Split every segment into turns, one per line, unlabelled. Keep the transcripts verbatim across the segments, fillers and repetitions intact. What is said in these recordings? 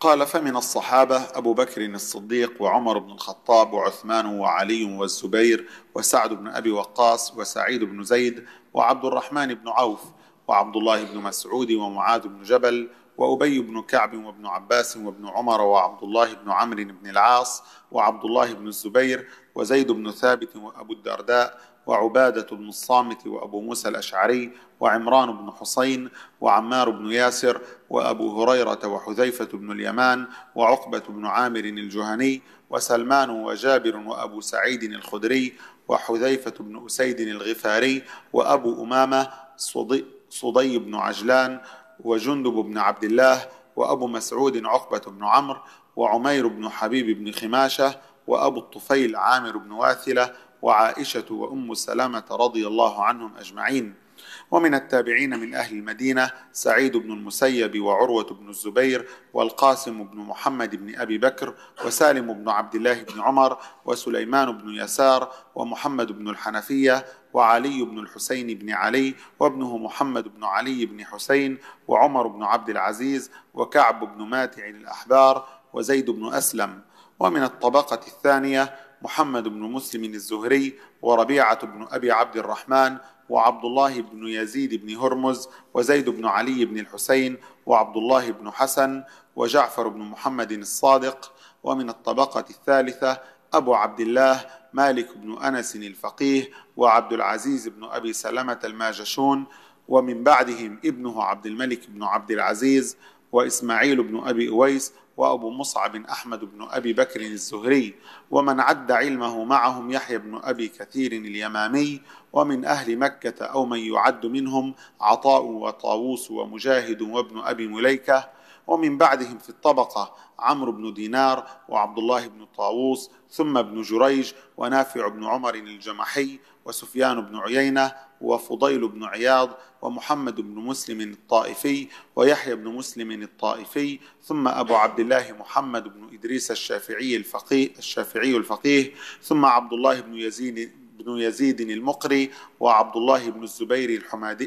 قال: فمن الصحابة أبو بكر الصديق وعمر بن الخطاب وعثمان وعلي والزبير وسعد بن أبي وقاص وسعيد بن زيد وعبد الرحمن بن عوف وعبد الله بن مسعود ومعاذ بن جبل وأبي بن كعب وابن عباس وابن عمر وعبد الله بن عمرو بن العاص وعبد الله بن الزبير وزيد بن ثابت وأبو الدرداء وعبادة بن الصامت وأبو موسى الأشعري وعمران بن حسين وعمار بن ياسر وأبو هريرة وحذيفة بن اليمان وعقبة بن عامر الجهني وسلمان وجابر وأبو سعيد الخدري وحذيفة بن أسيد الغفاري وأبو أمامة صدي, صدي بن عجلان وجندب بن عبد الله وأبو مسعود عقبة بن عمرو وعمير بن حبيب بن خماشة وأبو الطفيل عامر بن واثلة وعائشة وأم سلمة رضي الله عنهم أجمعين. ومن التابعين من أهل المدينة سعيد بن المسيب وعروة بن الزبير والقاسم بن محمد بن أبي بكر وسالم بن عبد الله بن عمر وسليمان بن يسار ومحمد بن الحنفية وعلي بن الحسين بن علي وابنه محمد بن علي بن حسين وعمر بن عبد العزيز وكعب بن ماتع الأحبار وزيد بن أسلم. ومن الطبقة الثانية محمد بن مسلم الزهري وربيعة بن أبي عبد الرحمن وعبد الله بن يزيد بن هرمز وزيد بن علي بن الحسين وعبد الله بن حسن وجعفر بن محمد الصادق. ومن الطبقة الثالثة أبو عبد الله مالك بن أنس الفقيه وعبد العزيز بن أبي سلمة الماجشون. ومن بعدهم ابنه عبد الملك بن عبد العزيز وإسماعيل بن أبي أويس وأبو مصعب أحمد بن أبي بكر الزهري. ومن عد علمه معهم يحيى بن أبي كثير اليمامي. ومن أهل مكة أو من يعد منهم عطاء وطاووس ومجاهد وابن أبي مليكة. ومن بعدهم في الطبقة عمرو بن دينار وعبد الله بن طاووس ثم ابن جريج ونافع بن عمر الجمحي وسفيان بن عيينة وفضيل بن عياض ومحمد بن مسلم الطائفي ويحيى بن مسلم الطائفي ثم أبو عبد الله محمد بن إدريس الشافعي الفقيه, الشافعي الفقيه ثم عبد الله بن يزيد بن يزيد المقري وعبد الله بن الزبير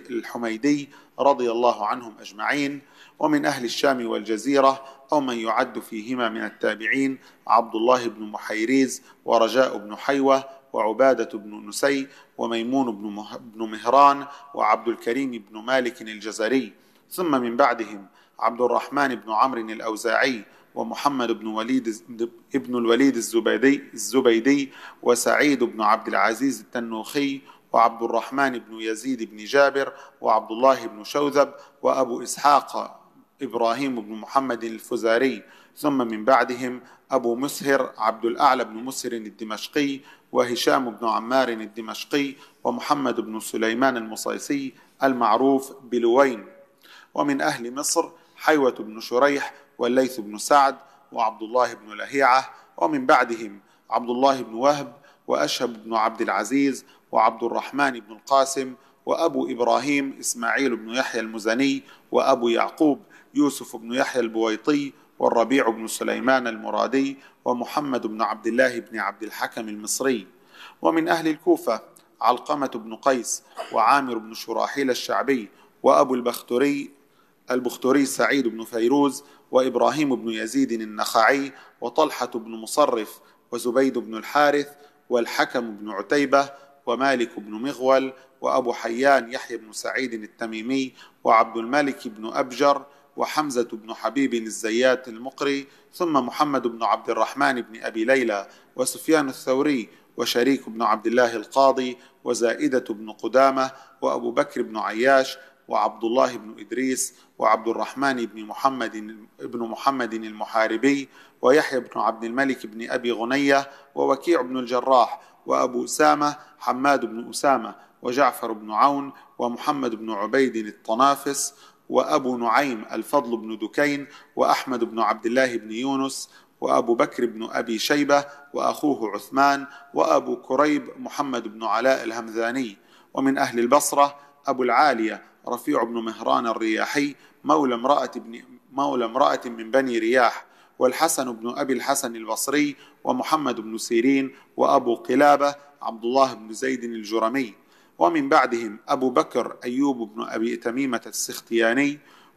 الحميدي رضي الله عنهم أجمعين. ومن أهل الشام والجزيرة أو من يعد فيهما من التابعين عبد الله بن محيريز ورجاء بن حيوة وعبادة بن نسي وميمون بن مهران وعبد الكريم بن مالك الجزري. ثم من بعدهم عبد الرحمن بن عمرو الأوزاعي ومحمد بن وليد ابن الوليد الزبيدي, الزبيدي وسعيد بن عبد العزيز التنوخي وعبد الرحمن بن يزيد بن جابر وعبد الله بن شوذب وأبو إسحاق إبراهيم بن محمد الفزاري. ثم من بعدهم أبو مسهر عبد الأعلى بن مسهر الدمشقي وهشام بن عمار الدمشقي ومحمد بن سليمان المصيصي المعروف بلوين. ومن أهل مصر حيوة بن شريح والليث بن سعد وعبد الله بن لهيعة. ومن بعدهم عبد الله بن وهب وأشهب بن عبد العزيز وعبد الرحمن بن القاسم وأبو إبراهيم إسماعيل بن يحيى المزني وأبو يعقوب يوسف بن يحيى البويطي والربيع بن سليمان المرادي ومحمد بن عبد الله بن عبد الحكم المصري. ومن أهل الكوفة علقمة بن قيس وعامر بن شراحيل الشعبي وأبو البختري البختري سعيد بن فيروز وإبراهيم بن يزيد النخعي وطلحة بن مصرف وزبيد بن الحارث والحكم بن عتيبة ومالك بن مغول وأبو حيان يحيى بن سعيد التميمي وعبد الملك بن أبجر وحمزة بن حبيب الزيات المقري ثم محمد بن عبد الرحمن بن أبي ليلى وسفيان الثوري وشريك بن عبد الله القاضي وزائدة بن قدامة وأبو بكر بن عياش وعبد الله بن إدريس وعبد الرحمن بن محمد بن محمد المحاربي ويحيى بن عبد الملك بن أبي غنية ووكيع بن الجراح وأبو أسامة حماد بن أسامة وجعفر بن عون ومحمد بن عبيد الطنافس وأبو نعيم الفضل بن دكين وأحمد بن عبد الله بن يونس وأبو بكر بن أبي شيبة وأخوه عثمان وأبو كريب محمد بن علاء الهمذاني. ومن أهل البصرة أبو العالية رفيع بن مهران الرياحي مولى امرأة, بن مولى امرأة من بني رياح والحسن بن أبي الحسن البصري ومحمد بن سيرين وأبو قلابة عبد الله بن زيد الجرمي. ومن بعدهم أبو بكر أيوب بن أبي تميمة السختياني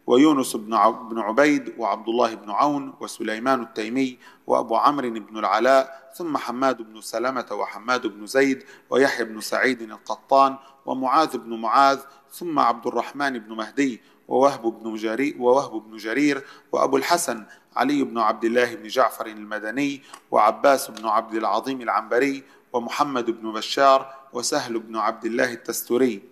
ويونس بن عبيد وعبد الله بن عون وسليمان التيمي وأبو عمرو بن العلاء، ثم حماد بن سلمة وحماد بن زيد ويحيى بن سعيد القطان ومعاذ بن معاذ، ثم عبد الرحمن بن مهدي ووهب بن جرير, ووهب بن جرير وأبو الحسن علي بن عبد الله بن جعفر المدني وعباس بن عبد العظيم العنبري ومحمد بن بشار وسهل بن عبد الله التستري.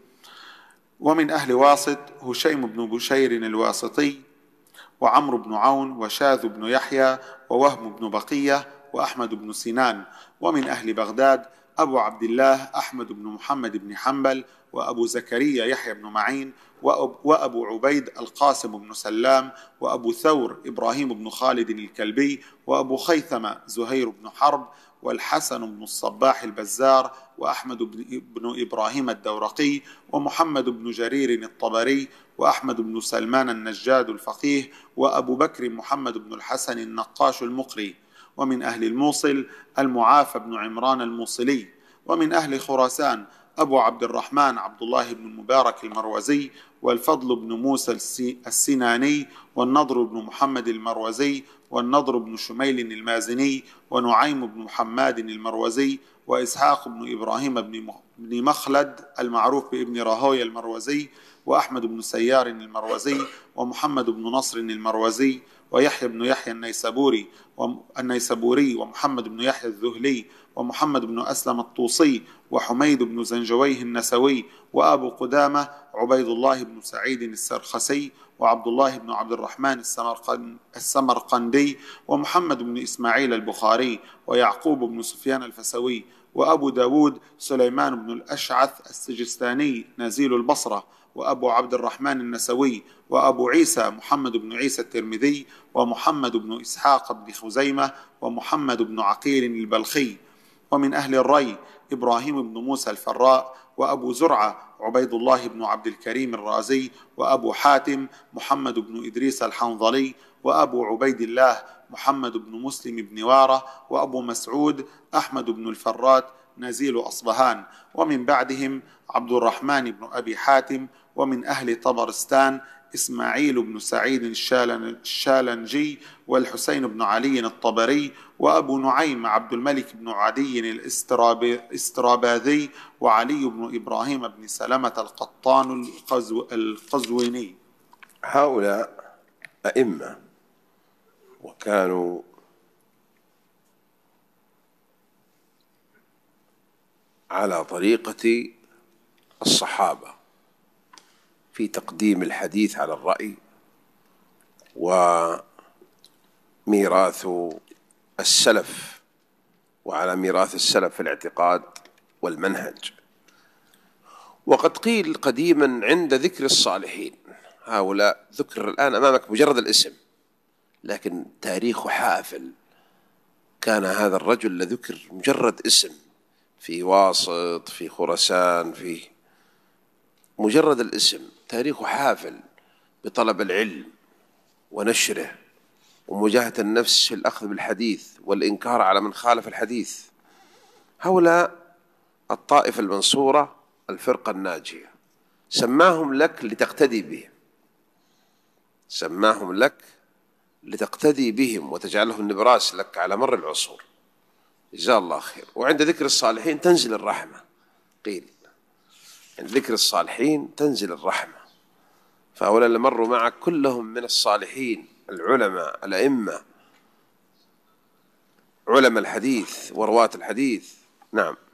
ومن أهل واسط هشيم بن بشير الواسطي وعمرو بن عون وشاذ بن يحيى ووهم بن بقية وأحمد بن سنان. ومن أهل بغداد أبو عبد الله أحمد بن محمد بن حنبل وأبو زكريا يحيى بن معين وأبو عبيد القاسم بن سلام وأبو ثور إبراهيم بن خالد الكلبي وأبو خيثمة زهير بن حرب والحسن بن الصباح البزار وأحمد بن إبراهيم الدورقي ومحمد بن جرير الطبري وأحمد بن سلمان النجاد الفقيه وأبو بكر محمد بن الحسن النقاش المقري. ومن أهل الموصل المعافى بن عمران الموصلي. ومن أهل خراسان أبو عبد الرحمن عبد الله بن المبارك المروزي والفضل بن موسى السناني والنضر بن محمد المروزي والنضر بن شميل المازني ونعيم بن محمد المروزي وإسحاق بن إبراهيم بن مخلد المعروف بابن راهوي المروزي وأحمد بن سيار المروزي ومحمد بن نصر المروزي ويحيى بن يحيى النيسابوري والنيسابوري ومحمد بن يحيى الذهلي ومحمد بن أسلم الطوسي وحميد بن زنجويه النسوي وأبو قدامة عبيد الله بن سعيد السرخسي وعبد الله بن عبد الرحمن السمرقندي ومحمد بن إسماعيل البخاري ويعقوب بن سفيان الفسوي وأبو داود سليمان بن الأشعث السجستاني نزيل البصرة وأبو عبد الرحمن النسوي وأبو عيسى محمد بن عيسى الترمذي ومحمد بن إسحاق بن خزيمة ومحمد بن عقيل البلخي. ومن أهل الري إبراهيم بن موسى الفراء وأبو زرعة عبيد الله بن عبد الكريم الرازي وأبو حاتم محمد بن إدريس الحنظلي وأبو عبيد الله محمد بن مسلم بن وارة وأبو مسعود أحمد بن الفرات نزيل أصبهان. ومن بعدهم عبد الرحمن بن أبي حاتم. ومن أهل طبرستان إسماعيل بن سعيد الشالنجي والحسين بن علي الطبري وأبو نعيم عبد الملك بن عدي الاستراباذي وعلي بن إبراهيم بن سلمة القطان القزويني.
هؤلاء أئمة وكانوا على طريقة الصحابة في تقديم الحديث على الرأي وميراث السلف وعلى ميراث السلف في الاعتقاد والمنهج. وقد قيل قديما عند ذكر الصالحين، هؤلاء ذكر الآن أمامك مجرد الاسم لكن تاريخ حافل. كان هذا الرجل لذكر مجرد اسم في واسط في خراسان، في مجرد الاسم تاريخ حافل بطلب العلم ونشره ومجاهدة النفس في الأخذ بالحديث والإنكار على من خالف الحديث. هؤلاء الطائفة المنصورة الفرقة الناجية، سماهم لك لتقتدي بهم، سماهم لك لتقتدي بهم وتجعلهم نبراس لك على مر العصور، جزاه الله خير. وعند ذكر الصالحين تنزل الرحمة، قيل عند ذكر الصالحين تنزل الرحمة. فهؤلاء اللي مروا معك كلهم من الصالحين العلماء الأئمة علماء الحديث ورواة الحديث. نعم.